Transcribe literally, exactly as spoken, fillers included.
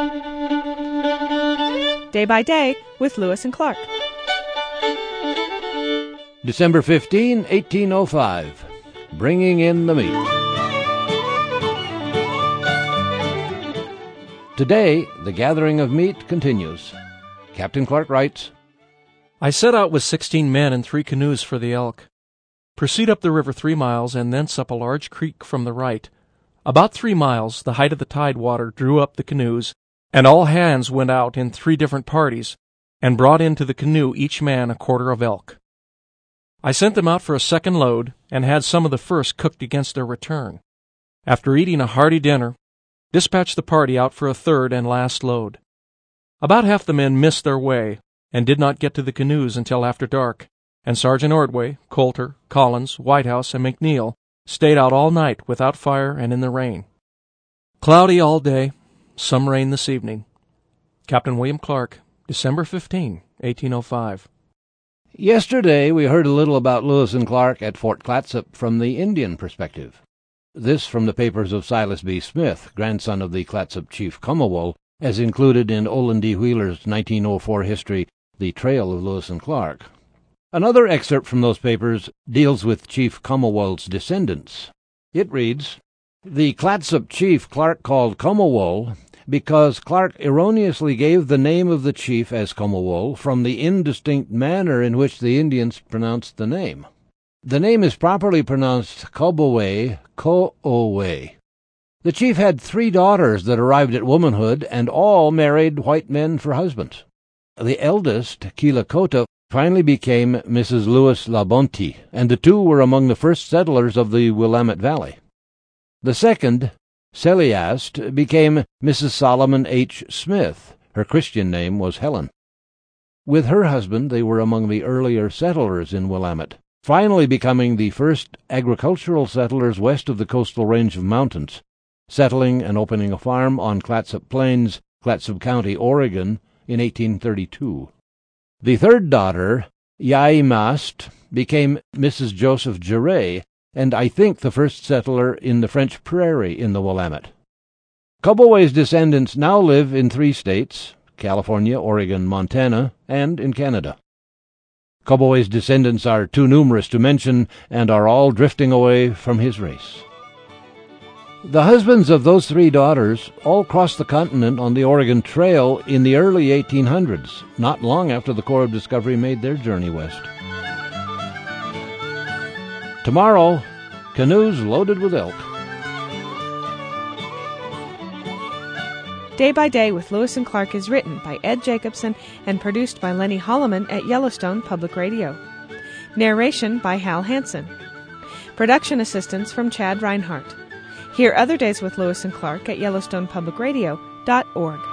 Day by Day with Lewis and Clark. December fifteenth, eighteen oh five. Bringing in the meat. Today, the gathering of meat continues. Captain Clark writes, I set out with sixteen men and three canoes for the Elk. Proceed up the river three miles and thence up a large creek from the right. About three miles, the height of the tide water drew up the canoes, and all hands went out in three different parties, and brought into the canoe each man a quarter of elk. I sent them out for a second load, and had some of the first cooked against their return. After eating a hearty dinner, dispatched the party out for a third and last load. About half the men missed their way, and did not get to the canoes until after dark, and Sergeant Ordway, Coulter, Collins, Whitehouse, and McNeil stayed out all night without fire and in the rain. Cloudy all day, some rain this evening. Captain William Clark, December fifteenth, eighteen oh five. Yesterday we heard a little about Lewis and Clark at Fort Clatsop from the Indian perspective. This from the papers of Silas B. Smith, grandson of the Clatsop chief Cumawall, as included in Olin D. Wheeler's nineteen oh four history, The Trail of Lewis and Clark. Another excerpt from those papers deals with Chief Cumawall's descendants. It reads, The Clatsop chief Clark called Cumawall because Clark erroneously gave the name of the chief as Cumawall from the indistinct manner in which the Indians pronounced the name. The name is properly pronounced Cobaway, Co-o-way. The chief had three daughters that arrived at womanhood, and all married white men for husbands. The eldest, Keelakota, finally became Missus Lewis LaBonte, and the two were among the first settlers of the Willamette Valley. The second, Celiast, became Missus Solomon H. Smith. Her Christian name was Helen. With her husband, they were among the earlier settlers in Willamette, finally becoming the first agricultural settlers west of the coastal range of mountains, settling and opening a farm on Clatsop Plains, Clatsop County, Oregon, in eighteen thirty-two. The third daughter, Yaimast, became Missus Joseph Geray, and I think the first settler in the French Prairie in the Willamette. Cobaway's descendants now live in three states, California, Oregon, Montana, and in Canada. Cobaway's descendants are too numerous to mention, and are all drifting away from his race. The husbands of those three daughters all crossed the continent on the Oregon Trail in the early eighteen hundreds, not long after the Corps of Discovery made their journey west. Tomorrow, canoes loaded with elk. Day by Day with Lewis and Clark is written by Ed Jacobson and produced by Lenny Holloman at Yellowstone Public Radio. Narration by Hal Hansen. Production assistance from Chad Reinhardt. Hear other days with Lewis and Clark at Yellowstone Public Radio dot org.